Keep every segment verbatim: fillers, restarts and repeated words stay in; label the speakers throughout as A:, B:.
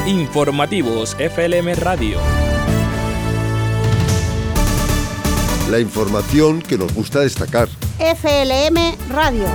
A: Informativos F L M Radio.
B: La información que nos gusta destacar.
C: F L M Radio.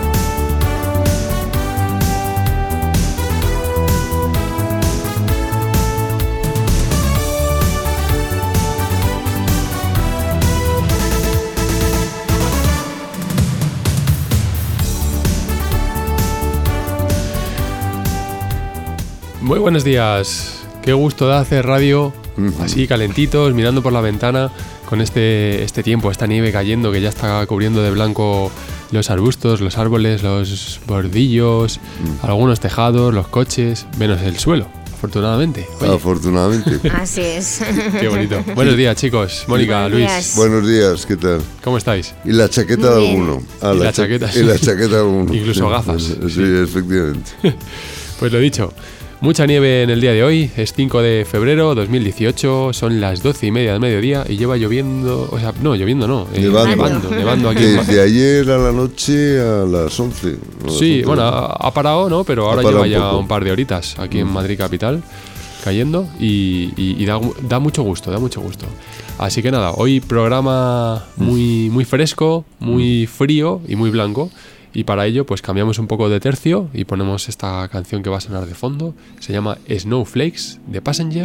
D: Muy buenos días. Qué gusto da hacer radio uh-huh. así calentitos, mirando por la ventana con este, este tiempo, esta nieve cayendo que ya está cubriendo de blanco los arbustos, los árboles, los bordillos, uh-huh. algunos tejados, los coches, menos el suelo, afortunadamente.
B: Oye. Afortunadamente.
C: Así es.
D: Qué bonito. Buenos días, chicos. Mónica,
C: Buenos
D: Luis.
C: días.
B: Buenos días, ¿qué tal?
D: ¿Cómo estáis?
B: Y la chaqueta de alguno. Ah,
D: y
B: la,
D: la chaqueta.
B: cha- y la chaqueta de alguno.
D: Incluso gafas.
B: Sí,
D: sí.
B: efectivamente.
D: Pues lo dicho. Mucha nieve en el día de hoy, es cinco de febrero de dos mil dieciocho, son las doce y media del mediodía y lleva lloviendo, o sea, no, lloviendo no, eh,
B: Nevando.
D: nevando, nevando aquí. en Ma-
B: Desde ayer a la noche a las once. a las
D: Sí,
B: once.
D: bueno, ha, ha parado, ¿no? Pero ahora
B: parado
D: lleva
B: un
D: ya
B: poco.
D: un par de horitas aquí en Madrid capital cayendo y, y, y da, da mucho gusto, da mucho gusto. Así que nada, hoy programa muy, muy fresco, muy frío y muy blanco. Y para ello pues cambiamos un poco de tercio y ponemos esta canción que va a sonar de fondo. Se llama Snowflakes de Passenger.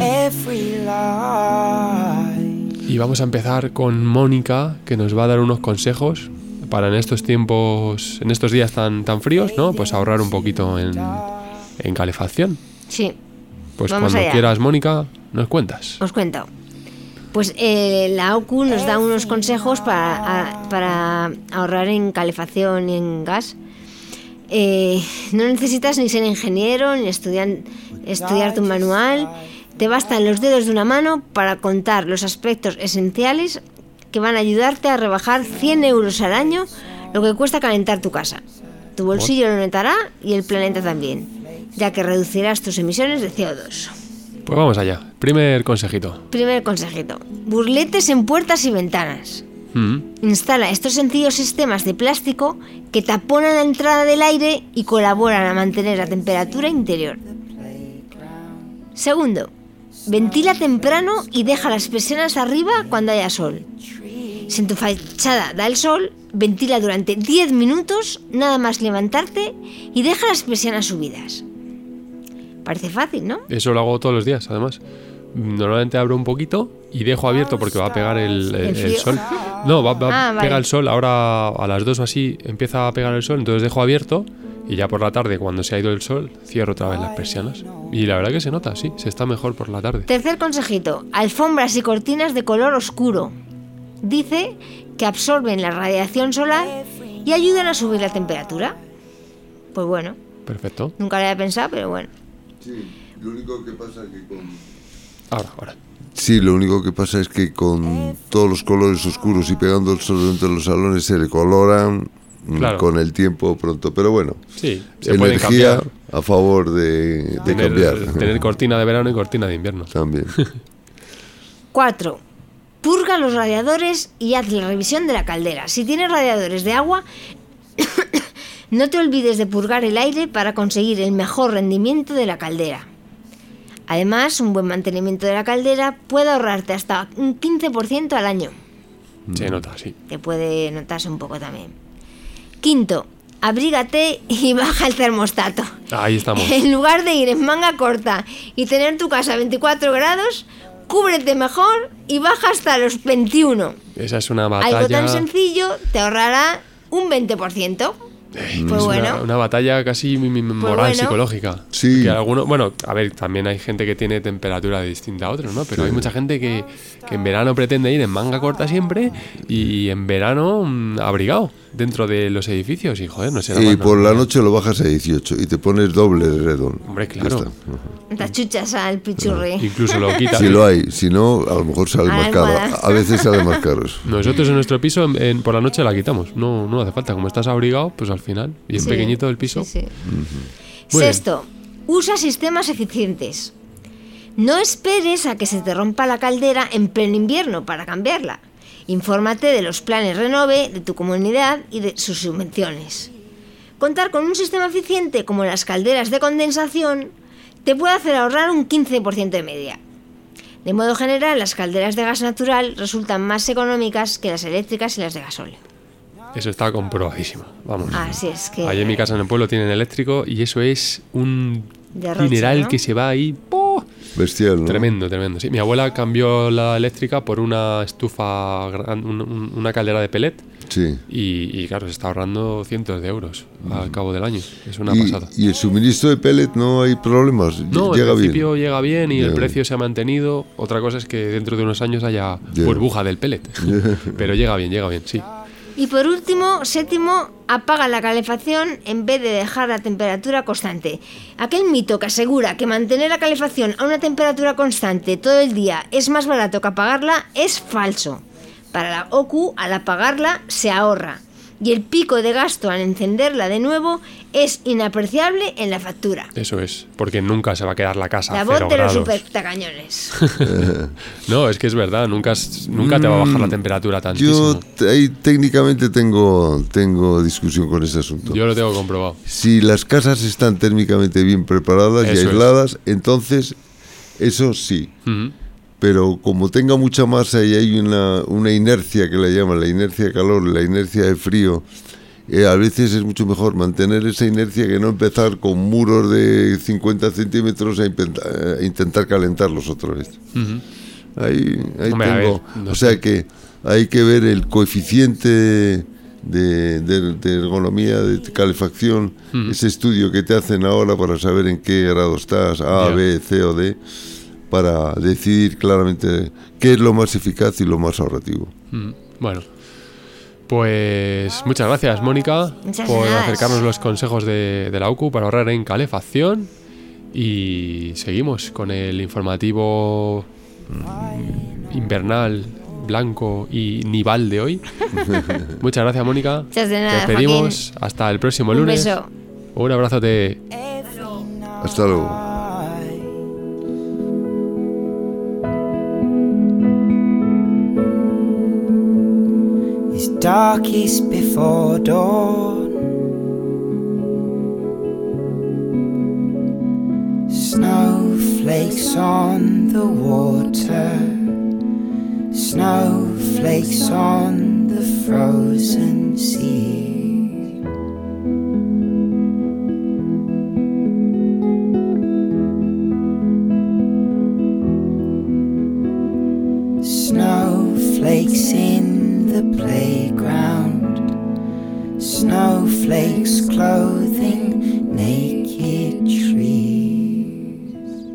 D: Y vamos a empezar con Mónica, que nos va a dar unos consejos para en estos tiempos, en estos días tan, tan fríos, ¿no? Pues ahorrar un poquito en, en calefacción.
C: Sí.
D: Pues
C: Vamos
D: cuando
C: allá.
D: quieras, Mónica, nos cuentas.
C: Os cuento. Pues eh, la O C U nos da unos consejos para, a, para ahorrar en calefacción y en gas. Eh, no necesitas ni ser ingeniero ni estudiar, estudiar tu manual. Te bastan los dedos de una mano para contar los aspectos esenciales que van a ayudarte a rebajar cien euros al año lo que cuesta calentar tu casa. Tu bolsillo lo notará y el planeta también, ya que reducirás tus emisiones de C O dos.
D: Pues vamos allá. Primer consejito.
C: Primer consejito. Burletes en puertas y ventanas.
D: Mm.
C: Instala estos sencillos sistemas de plástico que taponan la entrada del aire y colaboran a mantener la temperatura interior. Segundo, ventila temprano y deja las persianas arriba cuando haya sol. Si en tu fachada da el sol, ventila durante diez minutos, nada más levantarte, y deja las persianas subidas. Parece fácil, ¿no?
D: Eso lo hago todos los días, además. Normalmente abro un poquito y dejo abierto porque va a pegar el, el,
C: El
D: el
C: frío.
D: sol. No, va, va
C: Ah,
D: a
C: vale.
D: pegar el sol. Ahora a las dos o así empieza a pegar el sol, entonces dejo abierto y ya por la tarde, cuando se ha ido el sol, cierro otra vez las persianas. Y la verdad que se nota, sí, se está mejor por la tarde.
C: Tercer consejito, alfombras y cortinas de color oscuro. Dice que absorben la radiación solar y ayudan a subir la temperatura. Pues bueno,
D: Perfecto.
C: nunca lo había pensado, pero bueno.
B: Sí, lo único que pasa es que con...
D: Ahora, ahora.
B: Sí, lo único que pasa es que con todos los colores oscuros y pegando el sol dentro de los salones se decoloran mm,
D: Claro.
B: con el tiempo pronto. Pero bueno,
D: Sí, se pueden
B: energía
D: cambiar.
B: a favor de, de
D: Tener,
B: cambiar.
D: tener cortina de verano y cortina de invierno.
B: También.
C: Cuatro, purga los radiadores y haz la revisión de la caldera. Si tienes radiadores de agua, no te olvides de purgar el aire para conseguir el mejor rendimiento de la caldera. Además, un buen mantenimiento de la caldera puede ahorrarte hasta un quince por ciento al año.
D: Se nota, sí.
C: Que puede notarse un poco también. Quinto, abrígate y baja el termostato.
D: Ahí estamos.
C: En lugar de ir en manga corta y tener tu casa a veinticuatro grados, cúbrete mejor y baja hasta los veintiuno.
D: Esa es una batalla.
C: Algo tan sencillo te ahorrará un veinte por ciento.
D: Eh,
C: Pues
D: es
C: bueno.
D: una, una batalla casi mi- mi- moral,
C: bueno.
D: psicológica.
B: Sí.
D: Que alguno, bueno, a ver, también hay gente que tiene temperatura distinta a otros, ¿no? Pero
B: Sí.
D: hay mucha gente que, que en verano pretende ir en manga corta siempre y en verano mm, abrigado dentro de los edificios y, joder, no será
B: Y
D: más
B: por la
D: normal.
B: noche lo bajas a dieciocho y te pones doble redón.
D: Hombre,
B: Ya
D: claro.
B: está.
C: Te chuchas al pichurri.
D: Incluso lo quita.
B: Si lo hay, si no, a lo mejor sale
C: A la
B: más caro.
C: almohada.
B: A veces sale más caro.
D: Nosotros en nuestro piso en- en- por la noche la quitamos. No, no hace falta. Como estás abrigado, pues al final, bien
C: Sí,
D: pequeñito el piso.
C: sí, sí.
D: Muy bien.
C: Sexto, usa sistemas eficientes. No esperes a que se te rompa la caldera en pleno invierno para cambiarla. Infórmate de los planes Renove de tu comunidad y de sus subvenciones. Contar con un sistema eficiente como las calderas de condensación te puede hacer ahorrar un quince por ciento de media. De modo general, las calderas de gas natural resultan más económicas que las eléctricas y las de gasóleo.
D: Eso está comprobadísimo, vamos.
C: Así es que...
D: Allí en mi casa en el pueblo tienen eléctrico y eso es un
C: derroche,
D: dineral, ¿no? Que se va ahí... ¡Oh!
B: Bestial, ¿no?
D: Tremendo, tremendo. Sí, mi abuela cambió la eléctrica por una estufa, gran- un- un- una caldera de pellet.
B: Sí.
D: Y, y claro, se está ahorrando cientos de euros al cabo del año. Es una
B: y,
D: pasada.
B: y el suministro de pellet no hay problemas.
D: No,
B: llega
D: al principio
B: bien.
D: llega bien y
B: Llega
D: el
B: bien.
D: precio se ha mantenido. Otra cosa es que dentro de unos años haya
B: Ya.
D: burbuja del pellet. Pero llega bien, llega bien, sí.
C: Y por último, séptimo, apaga la calefacción en vez de dejar la temperatura constante. Aquel mito que asegura que mantener la calefacción a una temperatura constante todo el día es más barato que apagarla es falso. Para la O Q, al apagarla se ahorra. Y el pico de gasto al encenderla de nuevo es inapreciable en la factura.
D: Eso es, porque nunca se va a quedar la casa
C: La
D: a
C: voz
D: cero
C: de los
D: grados.
C: supertacañones.
D: No, es que es verdad, nunca, es- nunca te va a bajar la temperatura tantísimo.
B: Yo t- ahí técnicamente tengo, tengo discusión con ese asunto.
D: Yo lo tengo comprobado.
B: Si las casas están térmicamente bien preparadas
D: Eso
B: y
D: es.
B: aisladas, entonces eso sí.
D: Ujú.
B: Pero como tenga mucha masa y hay una, una inercia que la llaman, la inercia de calor, la inercia de frío, eh, a veces es mucho mejor mantener esa inercia que no empezar con muros de cincuenta centímetros a, impenta- a intentar calentarlos otra vez.
D: Ujú.
B: Ahí, ahí
D: Hombre, a
B: tengo.
D: ver, no
B: o
D: sé.
B: sea que hay que ver el coeficiente de, de- de ergonomía, de calefacción,
D: Mm.
B: ese estudio que te hacen ahora para saber en qué grado estás, A,
D: Ya.
B: B, C o D, para decidir claramente qué es lo más eficaz y lo más ahorrativo.
D: Mm, Bueno, pues muchas gracias, Mónica,
C: Muchas
D: por
C: gracias.
D: acercarnos los consejos de, de la U C U para ahorrar en calefacción. Y seguimos con el informativo mm, invernal, blanco y nival de hoy. Muchas gracias, Mónica.
C: Muchas de nada,
D: Te despedimos hasta el próximo
C: Un
D: lunes.
C: beso.
D: Un abrazote.
B: Hasta luego.
A: It's darkest before dawn. Snowflakes on the water. Snowflakes on the frozen sea. Snowflakes in the playground. Snowflakes clothing naked trees.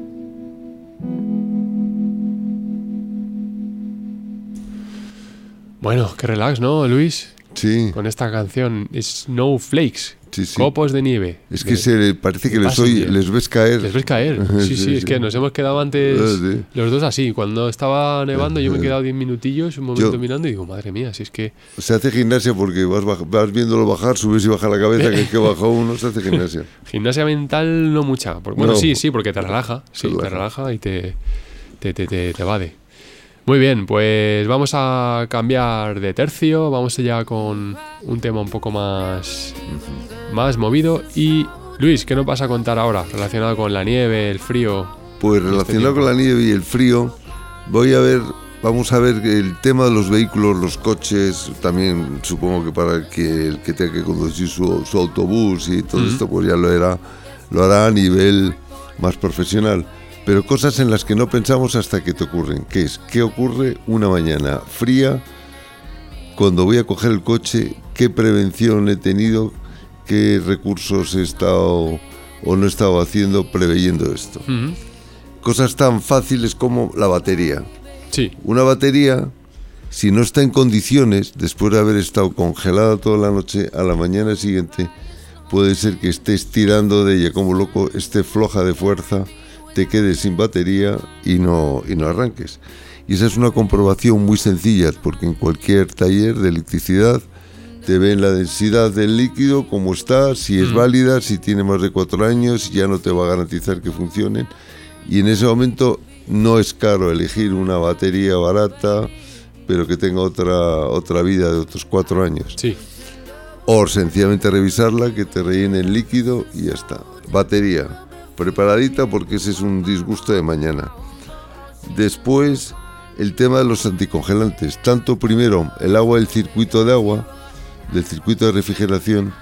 D: Bueno, qué relax, ¿no, Luis?
B: Sí,
D: Con esta canción Snowflakes,
B: sí, sí.
D: copos de nieve.
B: Es que
D: De-
B: se parece que
D: de
B: les, oy-
D: Passenger.
B: les ves caer.
D: Les ves caer. Sí, sí,
B: Sí,
D: es
B: sí.
D: que nos hemos quedado antes
B: Ah, sí.
D: los dos así. Cuando estaba nevando yo me he quedado diez minutillos, un momento
B: Yo-
D: mirando y digo, madre mía, si es que...
B: Se hace gimnasia porque vas, baj- vas viéndolo bajar, subes y baja la cabeza, que es que baja uno, se hace gimnasia.
D: Gimnasia mental no mucha. Por- Bueno,
B: No.
D: sí, sí, porque te relaja. Sí,
B: Relaja.
D: te relaja y te, te, te, te, te evade. Muy bien, pues vamos a cambiar de tercio. Vamos ya con un tema un poco más, más movido. Y Luis, ¿qué nos vas a contar ahora relacionado con la nieve, el frío?
B: Pues
D: Este
B: relacionado con
D: tiempo.
B: la nieve y el frío, voy a ver, vamos a ver el tema de los vehículos, los coches, también supongo que para el que, el que tenga que conducir su, su autobús y todo
D: Ujú.
B: esto, pues ya lo hará, lo hará a nivel más profesional. Pero cosas en las que no pensamos hasta que te ocurren, que es, ¿qué ocurre una mañana fría cuando voy a coger el coche? ¿Qué prevención he tenido? ¿Qué recursos he estado o no he estado haciendo preveyendo esto?
D: Ujú.
B: Cosas tan fáciles como la batería.
D: Sí,
B: Una batería, si no está en condiciones, después de haber estado congelada toda la noche, a la mañana siguiente, puede ser que estés tirando de ella como loco, esté floja de fuerza, te quedes sin batería y no, y no arranques. Y esa es una comprobación muy sencilla, porque en cualquier taller de electricidad te ven la densidad del líquido, cómo está, si es
D: Mm.
B: válida, si tiene más de cuatro años, ya no te va a garantizar que funcionen. Y en ese momento no es caro elegir una batería barata, pero que tenga otra, otra vida de otros cuatro años.
D: sí.
B: O sencillamente revisarla, que te rellene el líquido y ya está. Batería. preparadita porque ese es un disgusto de mañana. Después, el tema de los anticongelantes. Tanto primero el agua del circuito de agua, del circuito de refrigeración,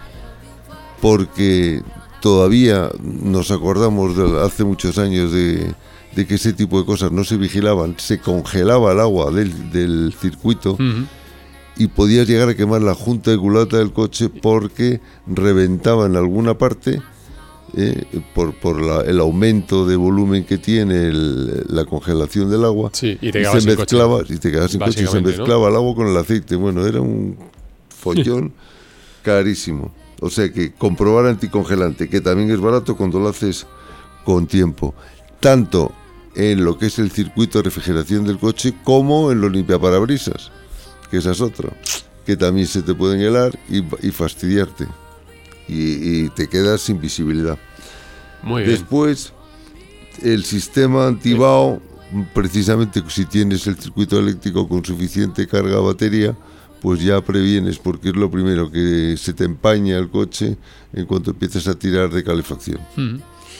B: porque todavía nos acordamos de hace muchos años de, de que ese tipo de cosas no se vigilaban, se congelaba el agua del, del circuito uh-huh. y podías llegar a quemar la junta de culata del coche porque reventaba en alguna parte eh, por, por la, el aumento de volumen que tiene el, la congelación del agua.
D: Sí, y te
B: y
D: quedabas
B: se
D: sin
B: mezclaba,
D: coche.
B: Y te quedabas sin coche y se mezclaba, ¿no?, el agua con el aceite. Bueno, era un follón carísimo. O sea que comprobar anticongelante, que también es barato cuando lo haces con tiempo, tanto en lo que es el circuito de refrigeración del coche como en los limpiaparabrisas, que esa es otra, que también se te pueden helar y, y fastidiarte y, y te quedas sin visibilidad.
D: Muy bien.
B: Después, el sistema antibao, precisamente si tienes el circuito eléctrico con suficiente carga a batería, pues ya previenes, porque es lo primero, que se te empaña el coche en cuanto empiezas a tirar de calefacción. Mm.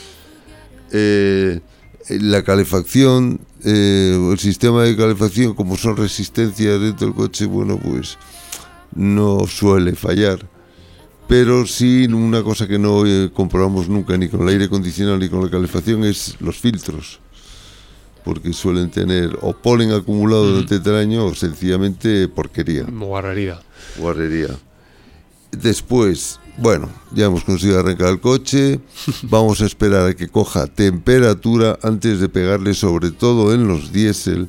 B: Eh, la calefacción, eh, el sistema de calefacción, como son resistencias dentro del coche, bueno, pues no suele fallar. Pero sí, una cosa que no eh, comprobamos nunca, ni con el aire acondicionado ni con la calefacción, es los filtros. Porque suelen tener o polen acumulado mm. durante el año o sencillamente porquería.
D: Guarrería.
B: Guarrería. Después, bueno, ya hemos conseguido arrancar el coche. Vamos a esperar a que coja temperatura antes de pegarle, sobre todo en los diésel,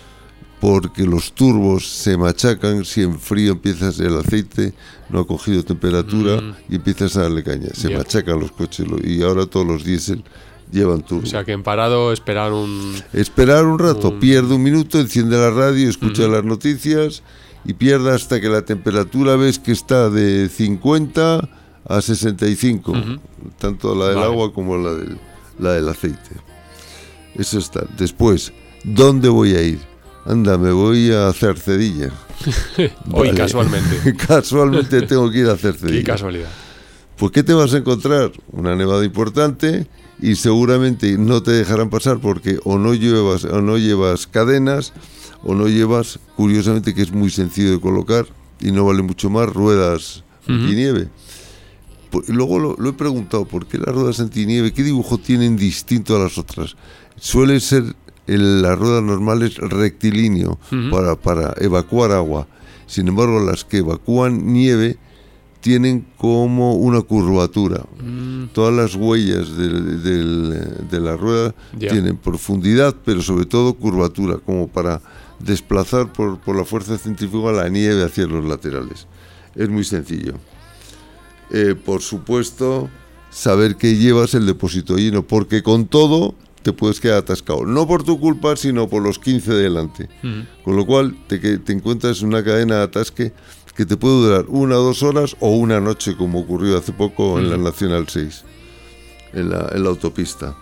B: porque los turbos se machacan si en frío empiezas, el aceite no ha cogido temperatura mm. y empiezas a darle caña. Se yeah. machacan los coches y ahora todos los diésel llevan turbo.
D: O sea que en parado esperar un...
B: Esperar un rato, un... pierde un minuto, enciende la radio, escucha uh-huh. las noticias y pierde hasta que la temperatura ves que está de cincuenta a sesenta y cinco, uh-huh. tanto la del vale. agua como la del, la del aceite. Eso está. Después, ¿dónde voy a ir? Anda, me voy a hacer Cercedilla.
D: Hoy vale. casualmente.
B: Casualmente tengo que ir a hacer Cercedilla.
D: Qué casualidad.
B: Pues ¿qué te vas a encontrar? Una nevada importante y seguramente no te dejarán pasar porque o no llevas o no llevas cadenas o no llevas, curiosamente, que es muy sencillo de colocar y no vale mucho más, ruedas uh-huh. antinieve. Y luego lo, lo he preguntado, ¿por qué las ruedas antinieve? ¿Qué dibujo tienen distinto a las otras? Suele ser el, las ruedas normales rectilíneo uh-huh. para, para evacuar agua. Sin embargo, las que evacúan nieve tienen como una curvatura. Mm. Todas las huellas de, de, de la rueda yeah. tienen profundidad, pero sobre todo curvatura, como para desplazar por, por la fuerza centrífuga la nieve hacia los laterales. Es muy sencillo. Eh, por supuesto, saber que llevas el depósito lleno, porque con todo te puedes quedar atascado. No por tu culpa, sino por los quince de delante. Mm. Con lo cual te, te encuentras en una cadena de atasque que te puede durar una o dos horas o una noche, como ocurrió hace poco en la Nacional seis, en la, en la autopista.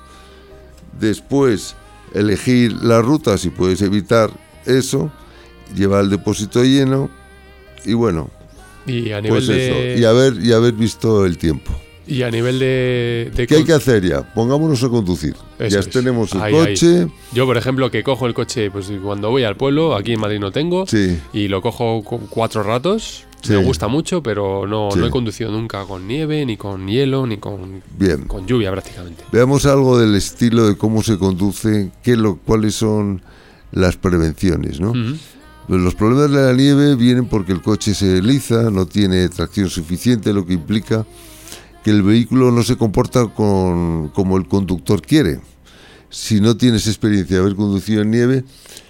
B: Después, elegir la ruta, si puedes evitar eso, llevar el depósito lleno y bueno,
D: y a nivel
B: pues
D: de...
B: eso, y haber, y haber visto el tiempo.
D: Y a nivel de... de
B: ¿Qué hay que hacer ya? Pongámonos a conducir. Eso ya es. Tenemos el ahí, coche.
D: Ahí. Yo, por ejemplo, que cojo el coche, pues cuando voy al pueblo, aquí en Madrid no tengo,
B: sí.
D: y lo cojo con cuatro ratos, sí. me gusta mucho, pero no, sí. no he conducido nunca con nieve, ni con hielo, ni con,
B: Bien.
D: con lluvia prácticamente.
B: Veamos algo del estilo de cómo se conduce, qué lo, cuáles son las prevenciones, ¿no? Uh-huh. Los problemas de la nieve vienen porque el coche se desliza, no tiene tracción suficiente, lo que implica que el vehículo no se comporta con, como el conductor quiere. Si no tienes experiencia de haber conducido en nieve,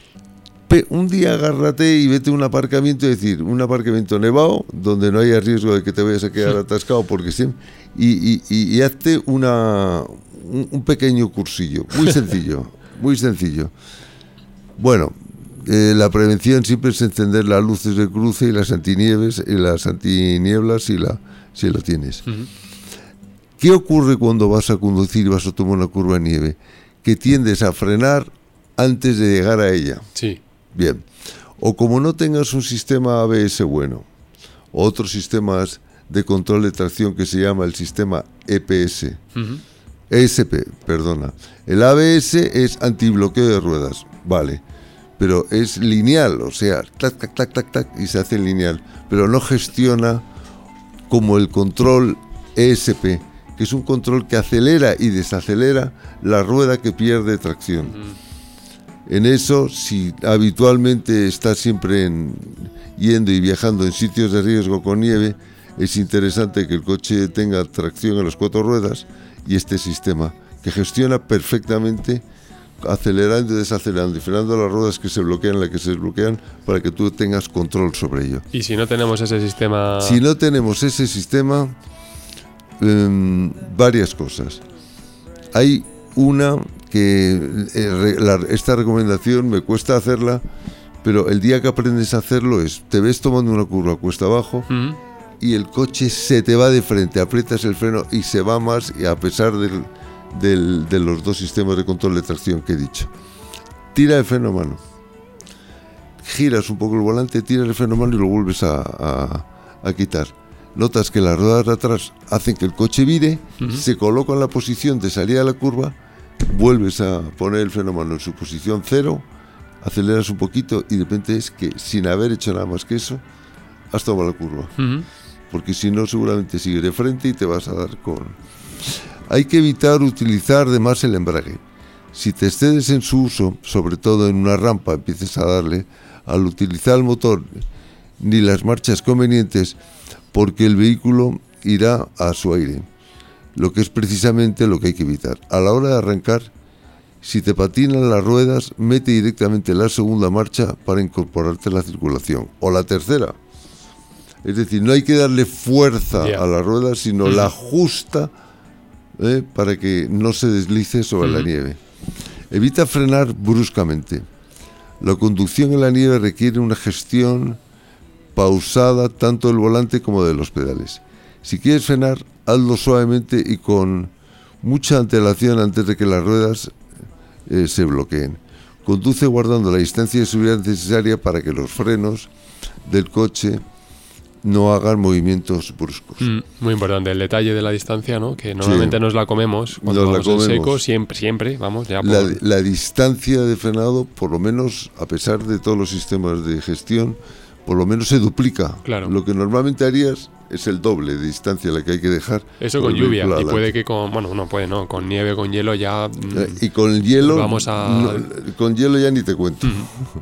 B: pe, un día agárrate y vete a un aparcamiento, es decir, un aparcamiento nevado, donde no haya riesgo de que te vayas a quedar atascado, porque sí, y, y, y, y hazte una, un, un pequeño cursillo, muy sencillo, muy sencillo. Bueno, eh, la prevención siempre es encender las luces de cruce y las antinieves, y las antinieblas si, la, si lo tienes. Uh-huh. ¿Qué ocurre cuando vas a conducir y vas a tomar una curva de nieve? Que tiendes a frenar antes de llegar a ella.
D: Sí.
B: Bien. O como no tengas un sistema A B S bueno, o otros sistemas de control de tracción que se llama el sistema E P S, uh-huh. E S P, perdona. El A B S es antibloqueo de ruedas, vale, pero es lineal, o sea, tac, tac, tac, tac, tac, y se hace en lineal, pero no gestiona como el control E S P, que es un control que acelera y desacelera la rueda que pierde tracción. Mm. En eso, si habitualmente estás siempre en, yendo y viajando en sitios de riesgo con nieve, es interesante que el coche tenga tracción en las cuatro ruedas y este sistema que gestiona perfectamente, acelerando y desacelerando y frenando las ruedas que se bloquean, las que se desbloquean, para que tú tengas control sobre ello.
D: Y si no tenemos ese sistema...
B: Si no tenemos ese sistema, eh, varias cosas. Hay una que eh, la, esta recomendación me cuesta hacerla, pero el día que aprendes a hacerlo es, te ves tomando una curva cuesta abajo, mm. y el coche se te va de frente, aprietas el freno y se va más, y a pesar del, del, de los dos sistemas de control de tracción que he dicho. Tira el freno a mano, giras un poco el volante, tira el freno a mano y lo vuelves a, a, a quitar. Notas que las ruedas de atrás hacen que el coche vire, uh-huh. se coloca en la posición de salida de la curva, vuelves a poner el freno a mano en su posición cero, aceleras un poquito y de repente es que sin haber hecho nada más que eso, has tomado la curva. Uh-huh. Porque si no, seguramente sigues de frente y te vas a dar con... Hay que evitar utilizar de más el embrague. Si te excedes en su uso, sobre todo en una rampa, empieces a darle, al utilizar el motor ni las marchas convenientes, porque el vehículo irá a su aire, lo que es precisamente lo que hay que evitar. A la hora de arrancar, si te patinan las ruedas, mete directamente la segunda marcha para incorporarte a la circulación, o la tercera. Es decir, no hay que darle fuerza yeah. a la rueda, sino mm. la ajusta eh, para que no se deslice sobre mm. la nieve. Evita frenar bruscamente. La conducción en la nieve requiere una gestión pausada tanto del volante como de los pedales. Si quieres frenar, hazlo suavemente y con mucha antelación antes de que las ruedas eh, se bloqueen. Conduce guardando la distancia de seguridad necesaria para que los frenos del coche no hagan movimientos bruscos.
D: Mm, muy importante el detalle de la distancia, ¿no? Que normalmente sí. nos la comemos cuando nos vamos la comemos. en seco, siempre, siempre, vamos, ya por...
B: la, la distancia de frenado, por lo menos, a pesar de todos los sistemas de gestión, por lo menos se duplica.
D: Claro.
B: Lo que normalmente harías es el doble de distancia la que hay que dejar.
D: Eso con lluvia, y puede que con, bueno, no puede, no, con nieve, con hielo ya...
B: Eh, y con el hielo,
D: vamos a...
B: no, con hielo ya ni te cuento. Uh-huh.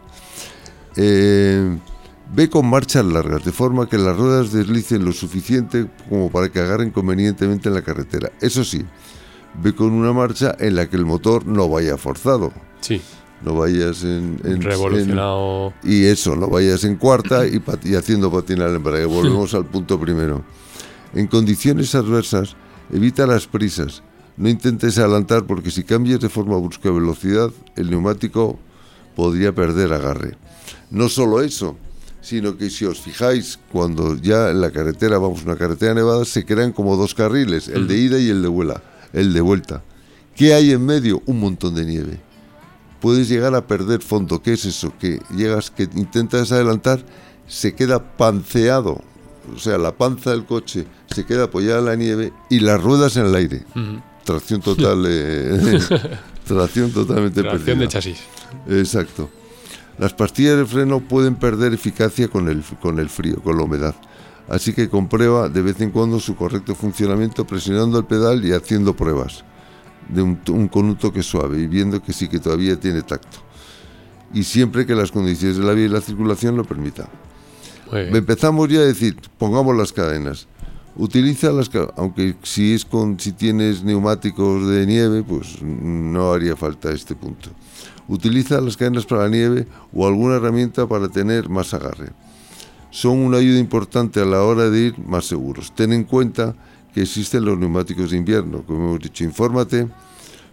B: eh... Ve con marchas largas, de forma que las ruedas deslicen lo suficiente como para que agarren convenientemente en la carretera. Eso sí, ve con una marcha en la que el motor no vaya forzado.
D: Sí.
B: No vayas en... en
D: revolucionado.
B: En, y eso, no vayas en cuarta y, pat, y haciendo patinar el embrague. Volvemos al punto primero. En condiciones adversas, evita las prisas. No intentes adelantar porque si cambias de forma brusca velocidad, el neumático podría perder agarre. No solo eso, sino que si os fijáis, cuando ya en la carretera, vamos, una carretera nevada, se crean como dos carriles, el de ida y el de vuela, el de vuelta. ¿Qué hay en medio? Un montón de nieve. Puedes llegar a perder fondo. ¿Qué es eso? Que llegas, que intentas adelantar, se queda panceado, o sea, la panza del coche se queda apoyada en la nieve y las ruedas en el aire. Uh-huh. Tracción total, eh, tracción totalmente
D: Tracción
B: perdida.
D: de chasis.
B: Exacto. Las pastillas de freno pueden perder eficacia con el, con el frío, con la humedad. Así que comprueba de vez en cuando su correcto funcionamiento presionando el pedal y haciendo pruebas de un, un, con un toque suave y viendo que sí que todavía tiene tacto. Y siempre que las condiciones de la vía y la circulación lo permitan. Empezamos ya a decir, pongamos las cadenas. Utiliza las cadenas, aunque si, es con, si tienes neumáticos de nieve, pues no haría falta este punto. Utiliza las cadenas para la nieve o alguna herramienta para tener más agarre. Son una ayuda importante a la hora de ir más seguros. Ten en cuenta que existen los neumáticos de invierno. Como hemos dicho, infórmate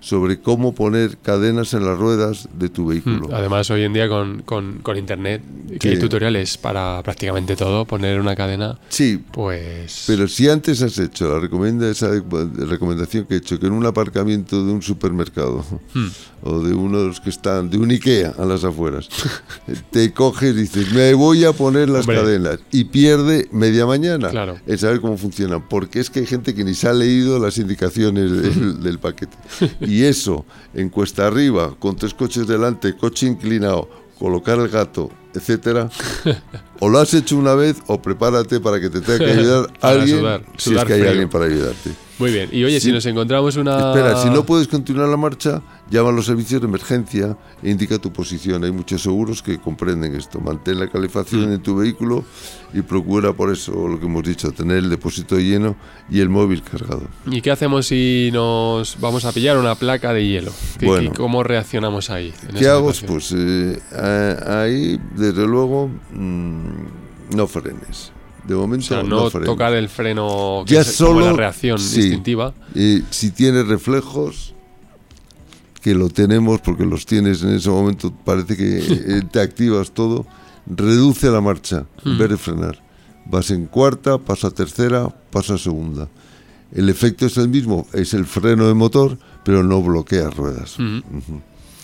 B: sobre cómo poner cadenas en las ruedas de tu vehículo.
D: Mm. Además, hoy en día con, con, con internet, que
B: Sí.
D: hay tutoriales para prácticamente todo, poner una cadena,
B: Sí,
D: pues...
B: pero si antes has hecho la recomienda, esa de- de recomendación que he hecho, que en un aparcamiento de un supermercado
D: Hmm.
B: o de uno de los que están, de un Ikea a las afueras, te coges y dices, me voy a poner las
D: Hombre.
B: cadenas y pierde media mañana
D: Claro.
B: en saber cómo funcionan, porque es que hay gente que ni se ha leído las indicaciones del, del paquete. Y eso, en cuesta arriba, con tres coches delante, coche inclinado, colocar el gato, etcétera, o lo has hecho una vez o prepárate para que te tenga que ayudar
D: Para
B: alguien,
D: sudar,
B: si es
D: sudar
B: que hay
D: frío.
B: alguien para ayudarte.
D: Muy bien. Y oye,
B: Sí.
D: si nos encontramos una...
B: Espera, si no puedes continuar la marcha, llama a los servicios de emergencia e indica tu posición. Hay muchos seguros que comprenden esto. Mantén la calefacción en tu vehículo y procura, por eso, lo que hemos dicho, tener el depósito lleno y el móvil cargado.
D: ¿Y qué hacemos si nos vamos a pillar una placa de hielo? ¿Qué,
B: Bueno.
D: qué- ¿Cómo reaccionamos ahí? en
B: ¿Qué
D: esa
B: hago?
D: situación?
B: Pues eh, a- ahí, desde luego, mm, no frenes. De momento,
D: O sea, no,
B: frenes.
D: tocar el freno, que
B: Ya
D: es como
B: solo-
D: la reacción
B: sí.
D: instintiva.
B: Eh, si tienes reflejos, que lo tenemos porque los tienes en ese momento, parece que eh, te activas todo, reduce la marcha en vez de frenar. Vas en cuarta, pasa a tercera, pasa a segunda. El efecto es el mismo, es el freno de motor, pero no bloqueas ruedas.
D: Ujú.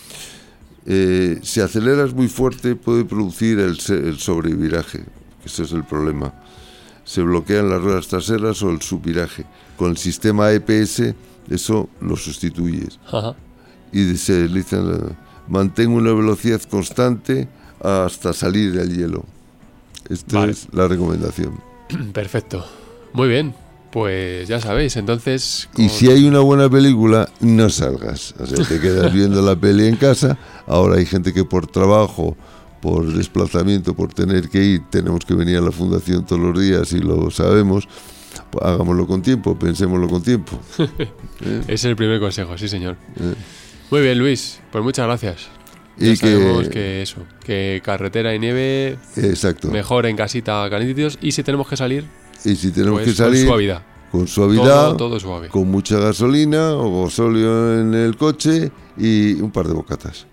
B: Eh, si aceleras muy fuerte puede producir el, se- el sobreviraje, ese es el problema. Se bloquean las ruedas traseras o el subviraje. Con el sistema E P S eso lo sustituyes
D: Ajá.
B: y se desliza. la- Mantén una velocidad constante hasta salir del hielo. Esta
D: Vale.
B: es la recomendación.
D: Perfecto. Muy bien. Pues ya sabéis, entonces...
B: Y
D: con-
B: si hay una buena película, no salgas. O sea, te quedas viendo la peli en casa. Ahora hay gente que por trabajo, por desplazamiento, por tener que ir, tenemos que venir a la fundación todos los días y lo sabemos. Pues hagámoslo con tiempo, pensémoslo con tiempo. ¿Eh?
D: Es el primer consejo, sí señor.
B: Eh.
D: Muy bien, Luis. Pues muchas gracias.
B: Y
D: Ya
B: que-
D: sabemos que eso, que carretera y nieve,
B: Exacto.
D: mejor en casita calentitos. Y si tenemos que salir,
B: Y si tenemos
D: pues
B: que salir
D: con suavidad.
B: con suavidad,
D: Todo, todo suave.
B: con mucha gasolina o gasóleo en el coche y un par de bocatas.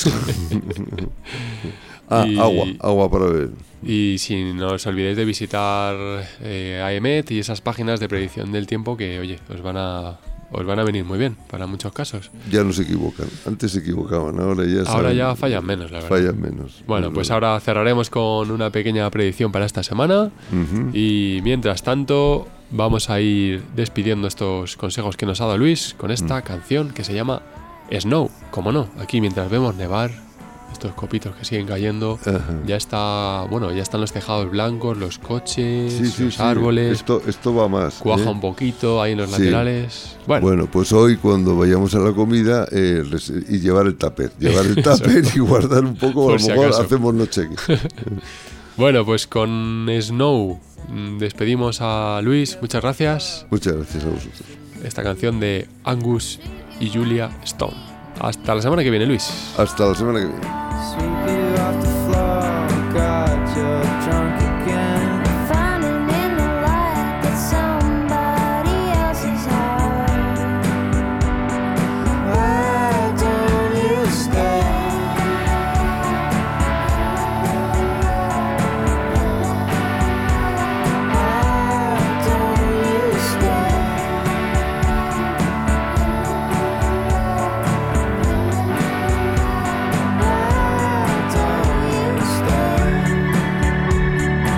B: Ah,
D: Y-
B: agua, agua para beber.
D: Y si no os olvidéis de visitar eh, AEMET y esas páginas de predicción del tiempo que, oye, os van a os van a venir muy bien para muchos casos.
B: Ya no se equivocan. Antes se equivocaban, ahora ya
D: Ahora
B: saben-
D: ya fallan menos, la verdad.
B: Fallan menos.
D: Bueno,
B: Es
D: pues
B: verdad.
D: ahora cerraremos con una pequeña predicción para esta semana.
B: Ujú.
D: Y mientras tanto, vamos a ir despidiendo estos consejos que nos ha dado Luis con esta canción que se llama Snow. Como no, aquí mientras vemos nevar, estos copitos que siguen cayendo,
B: Ajá.
D: ya está, bueno, ya están los tejados blancos, los coches,
B: Sí, sí,
D: los
B: sí.
D: árboles,
B: Esto, esto va más.
D: cuaja
B: ¿eh?
D: un poquito ahí en los
B: Sí.
D: laterales. Bueno,
B: Bueno, pues hoy cuando vayamos a la comida eh, res- y llevar el tupper, llevar el tupper y guardar un poco, a
D: Por
B: lo
D: si
B: mejor
D: acaso.
B: hacemos noche aquí.
D: bueno, pues con Snow mm, despedimos a Luis, muchas gracias.
B: Muchas gracias a vosotros.
D: Esta canción de Angus y Julia Stone. Hasta la semana que viene, Luis.
B: Hasta la semana que viene.
E: Sweep you off the floor, God, you're drunk again.
F: Finding in the light that somebody else's heart.
E: Why don't you stay? Why don't you stay? Why don't you stay?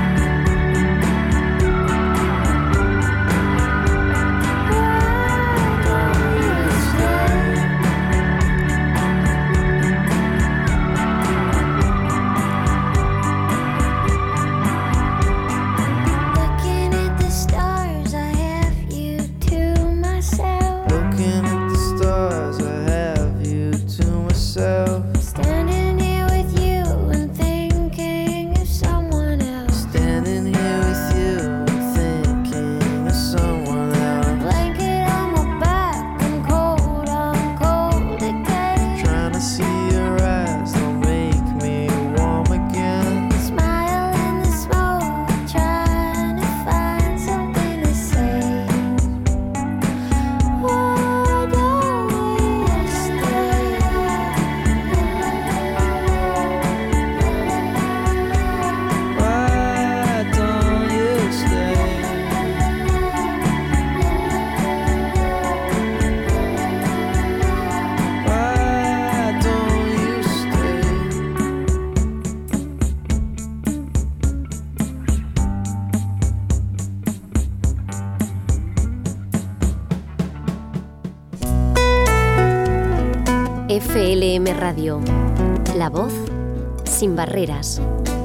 G: F L M Radio. La voz sin barreras.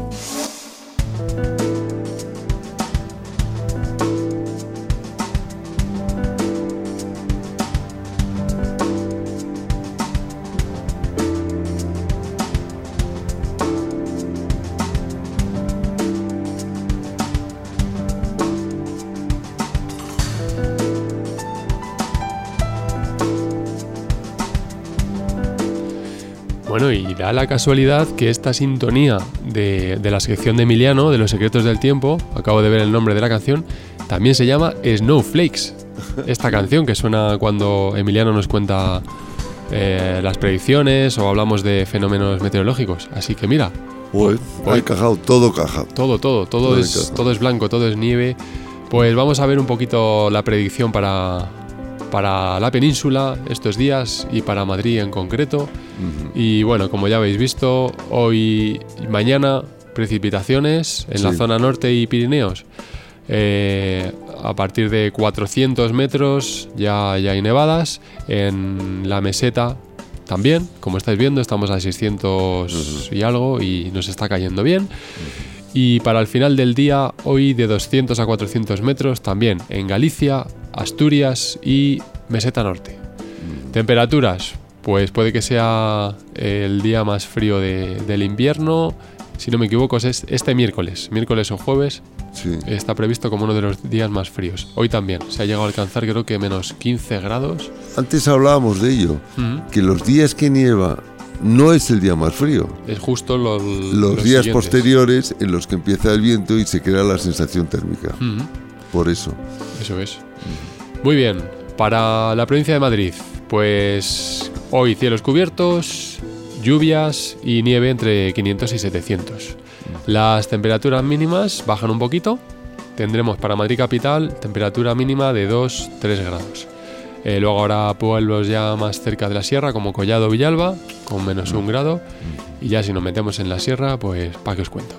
D: Bueno, y da la casualidad que esta sintonía de, de la sección de Emiliano, de Los Secretos del Tiempo, acabo de ver el nombre de la canción, también se llama Snowflakes. Esta canción que suena cuando Emiliano nos cuenta eh, las predicciones o hablamos de fenómenos meteorológicos. Así que mira,
B: Pues, ha encajado, todo caja.
D: todo, todo, todo,
B: Todo
D: es,
B: encaja.
D: todo es blanco, todo es nieve. Pues vamos a ver un poquito la predicción para, para la península estos días y para Madrid en concreto.
B: Ujú.
D: Y bueno, como ya habéis visto, hoy y mañana precipitaciones en la
B: Sí.
D: zona norte y Pirineos. Eh, a partir de cuatrocientos metros ya, ya hay nevadas. En la meseta también, como estáis viendo, estamos a seiscientos y algo y nos está cayendo bien. Y para el final del día, hoy de doscientos a cuatrocientos metros, también en Galicia, Asturias y Meseta Norte. Temperaturas, pues puede que sea el día más frío de- del invierno. Si no me equivoco, es este miércoles, miércoles o jueves,
B: Sí.
D: está previsto como uno de los días más fríos. Hoy también se ha llegado a alcanzar creo que menos quince grados.
B: Antes hablábamos de ello,
D: Ujú.
B: que los días que nieva no es el día más frío.
D: Es justo lo-
B: Los,
D: los
B: días
D: siguientes.
B: posteriores en los que empieza el viento y se crea la sensación térmica.
D: Ujú.
B: Por eso.
D: Eso es. Muy bien. Para la provincia de Madrid, pues hoy cielos cubiertos, lluvias y nieve entre quinientos y setecientos. Las temperaturas mínimas bajan un poquito. Tendremos para Madrid capital temperatura mínima de dos a tres grados. Eh, luego habrá pueblos ya más cerca de la sierra, como Collado o Villalba, con menos un grado. Y ya si nos metemos en la sierra, pues para qué os cuento.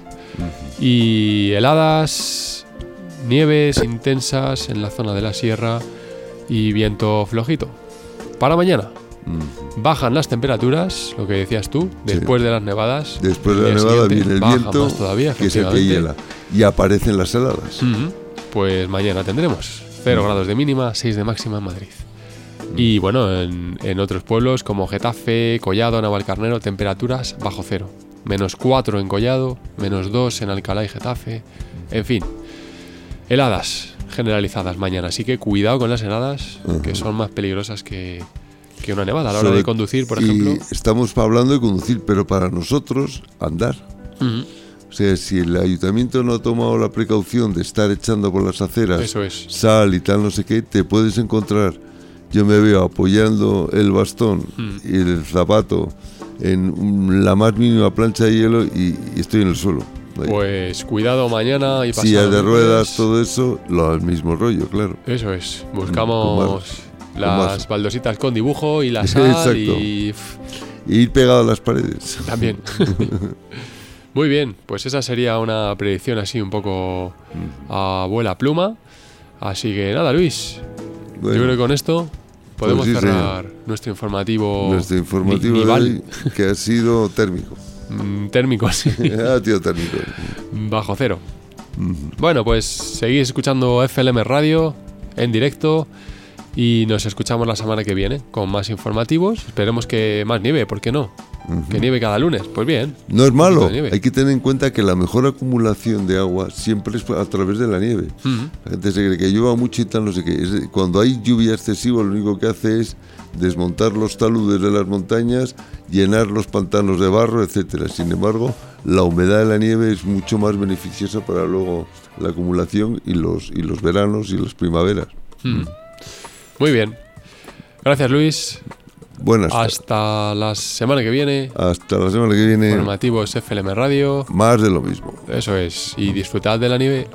D: Y heladas, nieves intensas en la zona de la sierra y viento flojito. Para mañana
B: Mm.
D: bajan las temperaturas, lo que decías tú, después de las nevadas.
B: Después de
D: el
B: la
D: día
B: nevada
D: siguiente
B: viene el
D: bajan
B: viento,
D: más todavía,
B: que es el que
D: efectivamente.
B: hiela. Y aparecen las heladas.
D: Ujú. Pues mañana tendremos cero grados de mínima, seis de máxima en Madrid. Y bueno, en, en otros pueblos como Getafe, Collado, Navalcarnero, temperaturas bajo cero. Menos cuatro en Collado, menos dos en Alcalá y Getafe. En fin, heladas generalizadas mañana. Así que cuidado con las heladas, que son más peligrosas que, que una nevada a la hora
B: Sobre-
D: de conducir, por
B: y
D: ejemplo.
B: estamos hablando de conducir, pero para nosotros, andar.
D: Ujú.
B: O sea, si el ayuntamiento no ha tomado la precaución de estar echando por las aceras
D: Eso es.
B: sal y tal, no sé qué, te puedes encontrar. Yo me veo apoyando el bastón
D: Mm.
B: y el zapato en un- la más mínima plancha de hielo y, y estoy en el suelo. Ahí.
D: Pues cuidado mañana y pasado.
B: Sillas de
D: lunes.
B: ruedas, todo eso, lo al mismo rollo, claro.
D: Eso es.
B: Con
D: Buscamos
B: más- con
D: las
B: más.
D: baldositas con dibujo y la sal
B: Exacto.
D: y pff,
B: Y ir pegado a las paredes.
D: también. Muy bien, pues esa sería una predicción así un poco a vuela pluma. Así que nada, Luis.
B: Bueno,
D: Yo creo que con esto podemos
B: sí,
D: cerrar nuestro informativo.
B: nuestro informativo
D: ni-
B: de
D: nival.
B: hoy, que ha sido térmico.
D: Mm, térmico, sí.
B: Ah, tío, térmico.
D: Bajo cero. Bueno, pues seguís escuchando F L M Radio en directo y nos escuchamos la semana que viene con más informativos. Esperemos que más nieve, ¿por qué no? Que nieve cada lunes, pues bien.
B: No es
D: Un
B: malo,
D: poquito de nieve.
B: hay que tener en cuenta que la mejor acumulación de agua siempre es a través de la nieve.
D: Ujú.
B: La gente se cree que llueva mucho y tal, no sé qué. Es- Cuando hay lluvia excesiva, lo único que hace es desmontar los taludes de las montañas, llenar los pantanos de barro, etcétera. Sin embargo, la humedad de la nieve es mucho más beneficiosa para luego la acumulación y los, y los veranos y las primaveras.
D: Mm. Muy bien. Gracias, Luis.
B: Buenas tardes.
D: Hasta la semana que viene.
B: Hasta la semana que viene,
D: Informativos F L M Radio.
B: más de lo mismo.
D: Eso es. Y disfrutad de la nieve.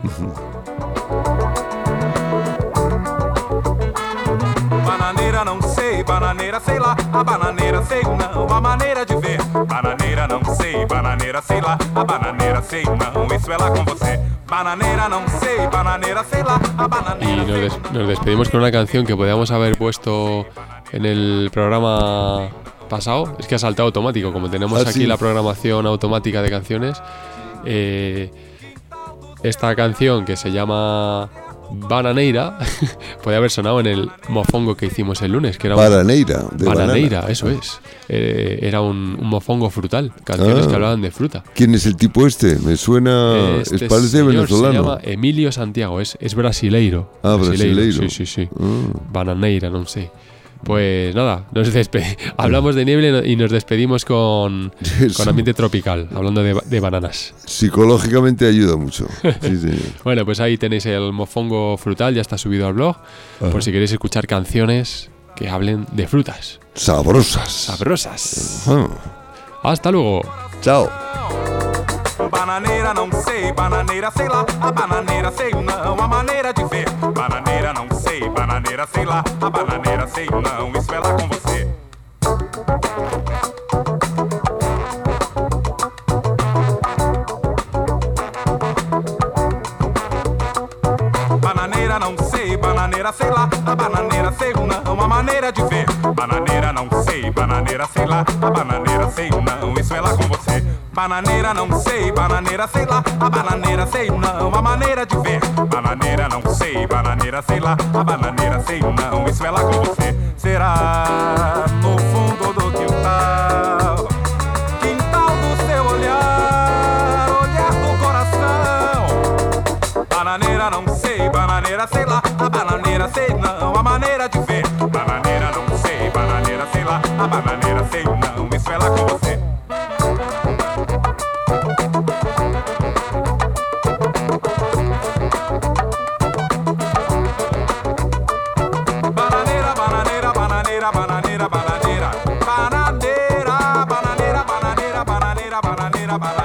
E: Bananeira não sei, bananeira sei lá, a bananeira sei não, a maneira de ver. Bananeira não sei, bananeira sei lá, a bananeira sei não, isso é lá com você. Bananeira não sei, bananeira sei lá, a
D: Y
E: bananeira
D: nos,
E: sei
D: des- nos despedimos con una canción que podíamos haber puesto en el programa pasado, es que ha saltado automático, como tenemos
B: ¿Ah,
D: aquí
B: sí?
D: la programación automática de canciones. Eh, esta canción que se llama Bananeira puede haber sonado en el mofongo que hicimos el lunes, que era un,
B: Bananeira, de
D: Bananeira,
B: banana.
D: eso es. Eh, era un, un mofongo frutal, canciones
B: Ah.
D: que hablaban de fruta.
B: ¿Quién es el tipo este? Me suena...
D: Este
B: es parece
D: señor
B: venezolano.
D: se llama Emilio Santiago, es, es brasileiro.
B: Ah, brasileiro.
D: Sí, sí, sí.
B: Ah.
D: Bananeira, no sé. Pues nada, nos despe- hablamos de niebla y nos despedimos con,
B: Eso.
D: con ambiente tropical, hablando de, ba- de bananas.
B: Psicológicamente ayuda mucho. Sí, señor.
D: Bueno, pues ahí tenéis el mofongo frutal, ya está subido al blog, por si queréis escuchar canciones que hablen de frutas
B: Sabrosas.
D: sabrosas.
B: Ah.
D: Hasta luego.
B: Chao.
E: Bananeira não sei, bananeira sei lá, a bananeira sei não, a maneira de ver. Bananeira não sei, bananeira sei lá, a bananeira sei não, isso é lá com você. Bananeira não sei, bananeira sei lá, a bananeira sei não, a maneira de ver. Bananeira não sei, bananeira sei lá, a bananeira sei não, isso é lá com você. Bananeira não sei, bananeira sei lá, a bananeira sei não, a maneira de ver. Bananeira não sei, bananeira sei lá, a bananeira sei não, isso é lá com você. Será no fundo do quintal, quintal do seu olhar, olhar do coração. Bananeira não sei, bananeira sei lá, a bananeira sei não, a maneira de ver. Bananeira não sei, bananeira sei lá, a bananeira sei não, isso é lá com você. Bananeira, bananeira, bananeira, bananeira, bananeira, bananeira, bananeira, bananeira, bananeira, bananeira, bananeira.